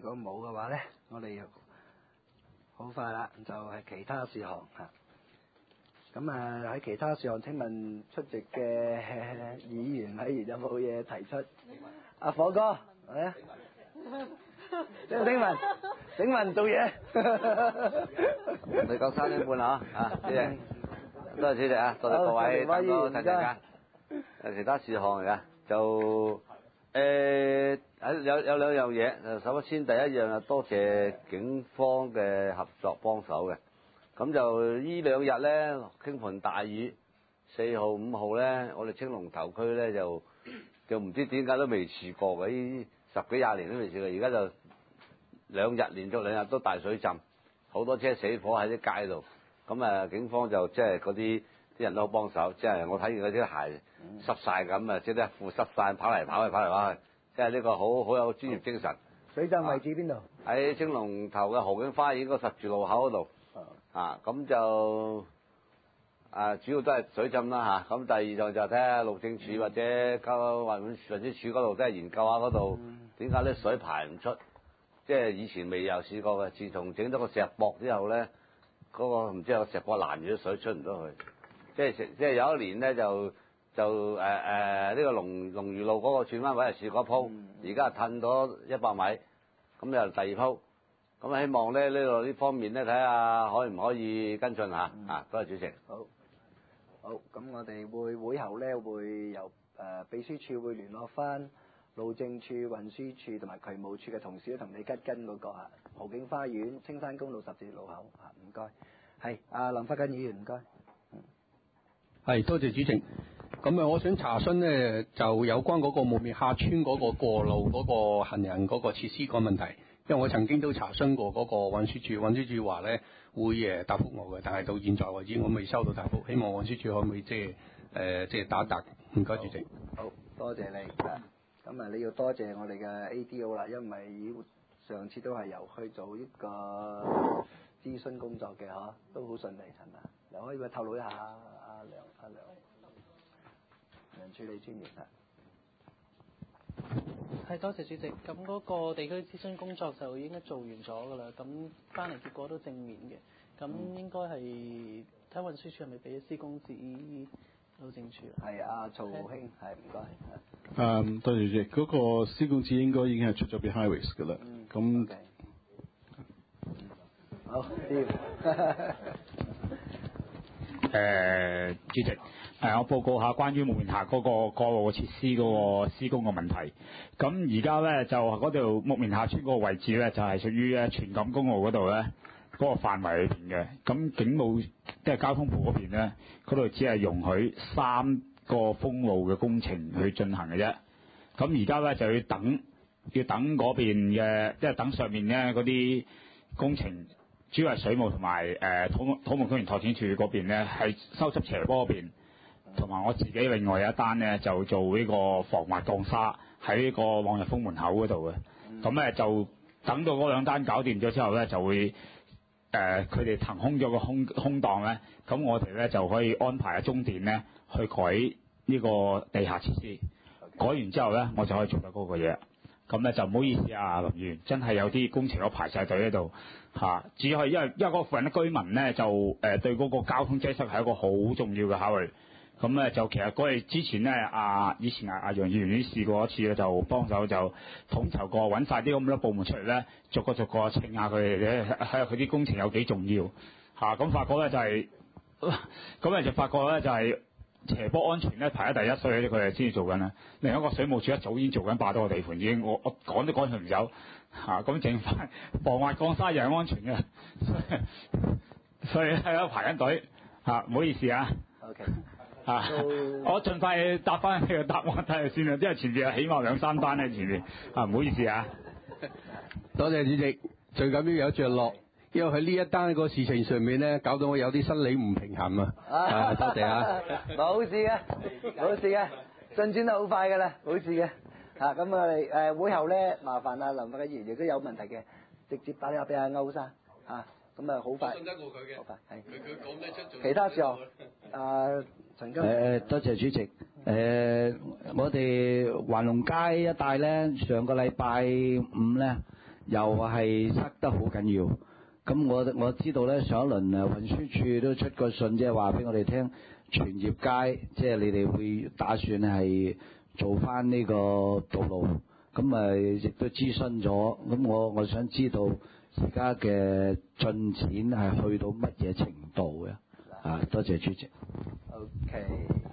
如果冇嘅話咧，我哋好快啦，就係其他事項嚇。咁喺其他事項，請問出席嘅議員委員有冇嘢提出？阿火哥，係啊？請問做嘢？ 未夠3點半啊！主席，多謝主席啊，多謝各位等咗陣間。其他事項嚟㗎，就有兩樣嘢。首先第一樣啊，多謝警方嘅合作幫手嘅。咁就呢兩日咧，傾盆大雨，4號、5號咧，我哋青龍頭區咧就唔知點解都未試過嘅，呢10幾20年都未試過。而家就連續2日都大水浸，好多車死火喺啲街度。咁警方就即係嗰啲人都好幫手，即係我睇完嗰啲鞋濕晒咁啊，即係啲褲濕晒，跑嚟跑去，即係呢個好有專業精神。 水浸位置邊度？ 喺青龍頭嘅豪景花園個十字路口嗰度。咁就主要都係水浸啦嚇。咁第二樣就睇下路政署或者交運輸署嗰度都係研究下嗰度點解啲水排唔出，即係以前未有試過嘅。自從整咗個石壆之後咧，嗰個唔知有個石壆爛咗，水出唔到去。即係有一年咧就呢個龍魚路嗰個轉彎位係試過一鋪，而家褪咗100米，咁又第二鋪。咁希望咧呢方面咧睇下可唔可以跟進下。多謝主席。 好，咁我哋會後咧會由秘書處會聯絡翻路政處、運輸處同埋渠務處嘅同事，同你跟嗰個豪景花園青山公路十字路口唔該。係林發根議員唔該。 係，多謝主席。咁我想查詢咧，就有關嗰個木棉下村嗰個過路嗰個行人嗰個設施個問題。因為我曾經都查詢過嗰個運輸處話咧會答覆我嘅，但係到現在為止我未收到答覆，希望運輸處可唔可以即係打一答？唔該，主席。 好多謝你。咁你要多謝我哋嘅 ADO 啦，因為上次都係由佢做呢個諮詢工作嘅嗬，都好順利係嘛？你可以咪透露一下阿梁處理專員啊？ 係，多謝主席。咁嗰個地區諮詢工作就應該做完咗㗎啦。咁翻嚟結果都正面嘅。咁應該係睇運輸處係咪俾咗施工紙路政處？係曹興，係唔該。 多謝主席。嗰個施工紙應該已經係出咗俾 Highways 㗎啦。咁好， 主席，我報告下關於木棉下嗰個過路設施嗰個施工嘅問題。咁而家咧就嗰條木棉下村嗰個位置咧，就係屬於荃錦公路嗰度咧嗰個範圍裏邊嘅。咁警務即係交通部嗰邊咧，嗰度只係容許3個封路嘅工程去進行嘅啫。咁而家咧就要等嗰邊嘅，即係等上面咧嗰啲工程。主要係水務同埋土木工程拓展署嗰邊咧，係修葺斜坡嗰邊，同埋我自己另外有一單咧就做呢個防滑降沙喺呢個朗日峰門口嗰度嘅。咁咧就等到嗰2單搞掂咗之後咧，就會佢哋騰空咗個空檔咧，咁我哋咧就可以安排中電咧去改呢個地下設施，改完之後咧我就可以做到嗰個嘢。咁咧就唔好意思啊，林議員，真係有啲工程都排晒隊喺度嚇，只係因為嗰個附近嘅居民咧就對嗰個交通擠塞係一個好重要嘅考慮。咁咧就其實嗰日之前咧以前楊議員已經試過一次咧，就幫手就統籌過揾晒啲咁多部門出嚟咧，逐個稱下佢哋咧，睇下佢啲工程有幾重要嚇。咁發覺咧就係咁就發覺咧就係。斜坡安全咧排喺第一，所以佢哋先至做緊啦。另一個水務署一早已經做緊霸多個地盤，已經我趕都趕佢唔走嚇，咁剩翻防滑降沙又係安全嘅，所以喺度排緊隊嚇，唔好意思啊。 OK 我盡快答翻你個答案睇下先啦，因為前面起碼2、3單喺前面唔好意思啊。 多謝主席，最緊要有着落。因為喺呢一單個事情上面咧，搞到我有啲心理唔平衡啊！多謝啊！ 冇事嘅，進展得好快㗎啦，冇事嘅。咁我哋會後咧，麻煩阿林發根議員，如果有問題嘅，直接打電話俾阿歐生咁好快。信得過佢嘅，好快係。佢講得出。其他事項，陳金。 多謝主席。我哋環龍街一帶咧，上個禮拜5咧。 又係塞得好緊要。咁我知道咧，上一輪運輸署都出個信，即係話俾我哋聽，全業街即係你哋會打算係做翻呢個道路。咁亦都諮詢咗。咁我想知道而家嘅進展係去到乜嘢程度嘅？多謝主席。 OK。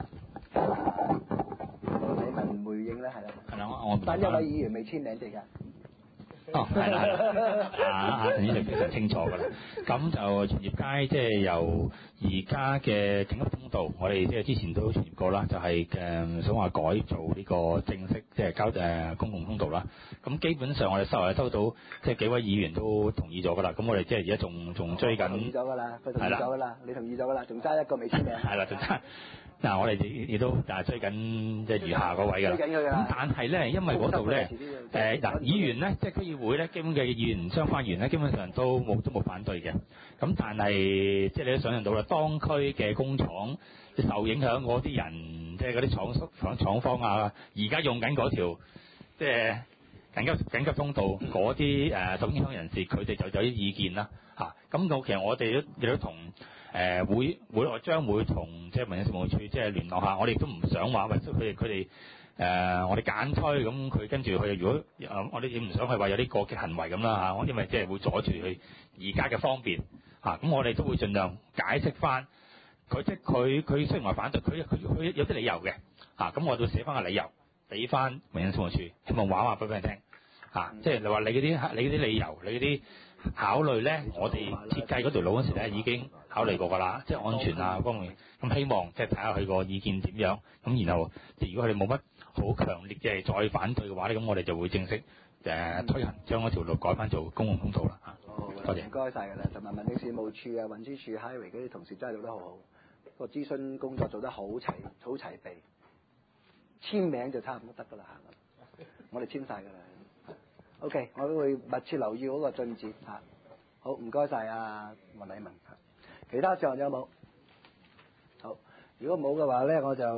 你問回應咧，係啦。 係啦，我但一位議員未簽名啫㗎。 哦，係啦，陳主席非常清楚㗎啦。咁就全業街即係由而家嘅緊急通道，我哋即係之前都傳過啦，就係想話改做呢個正式即係公共通道啦。咁基本上我哋收到即係幾位議員都同意咗㗎啦。咁我哋即係而家仲追緊。 同意咗㗎啦，佢同意咗㗎啦，你同意咗㗎啦，仲爭一個未簽名。 係啦，仲爭。嗱，我哋亦都追緊即係餘下嗰位㗎啦。咁但係咧，因為嗰度咧，議員咧，即係區議會咧，基本嘅議員相關議員咧，基本上都冇反對嘅。咁但係即係你都想象到啦，當區嘅工廠受影響嗰啲人，即係嗰啲廠方啊，而家用緊嗰條即係緊急通道嗰啲受影響人士，佢哋就有啲意見啦嚇。咁其實我哋亦都同。我將會同即係民政事務處即係聯絡下，我哋都唔想話，佢哋我哋揀區咁，佢跟住佢如果我哋亦唔想佢話有啲過激行為咁啦嚇，因為即係會阻住佢而家嘅方便嚇，咁我哋都會盡量解釋翻佢，即係佢雖然話反對，佢有啲理由嘅嚇，咁我就寫翻個理由俾翻民政事務處，希望話俾佢聽嚇，即係你話你嗰啲理由，你嗰啲考慮咧，我哋設計嗰條路嗰時咧已經考慮過㗎啦，即係安全啊方面。咁希望即係睇下佢個意見點樣。咁然後，如果佢哋冇乜好強烈嘅再反對嘅話咧，咁我哋就會正式推行將嗰條路改翻做公共通道啦嚇。多謝。 唔該晒㗎啦，同埋民政事務處啊、運輸署、Highway 嗰啲同事真係做得好好，個諮詢工作做得好齊備，簽名就差唔多得㗎啦嚇。我哋簽晒㗎啦。OK， 我都會密切留意嗰個進展嚇。好，唔該晒啊，黃禮文。其他上有冇？好，如果冇嘅話咧，我就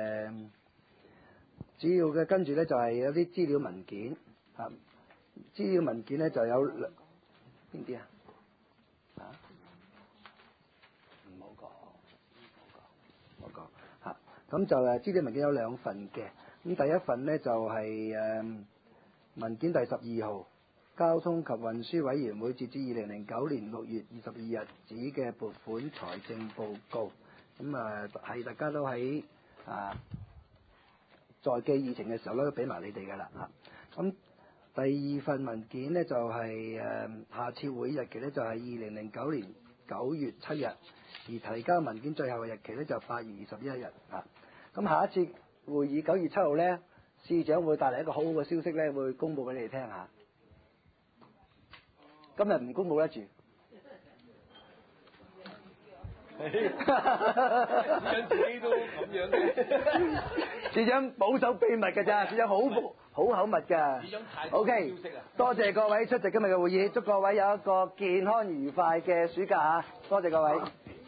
主要嘅跟住咧就係有啲資料文件嚇。資料文件咧就有邊啲啊？唔好講嚇。咁就資料文件有兩份嘅。咁第一份咧就係文件第12號，交通及運輸委員會截至2009年6月22日止嘅撥款財政報告。咁係大家都喺在記議程嘅時候咧，都俾埋你哋㗎啦嚇。咁第二份文件呢，就係下次會議日期呢，就係2009年9月7日，而提交文件最後嘅日期呢，就8月21日嚇。咁下一次會議9月7號呢，司長會帶嚟一個好好嘅消息咧，會公佈俾你哋聽下。今日唔公佈得住。 司長自己都咁樣嘅。 司長保守秘密㗎咋，司長好口密㗎。OK， 多謝各位出席今日嘅會議，祝各位有一個健康愉快嘅暑假嚇，多謝各位。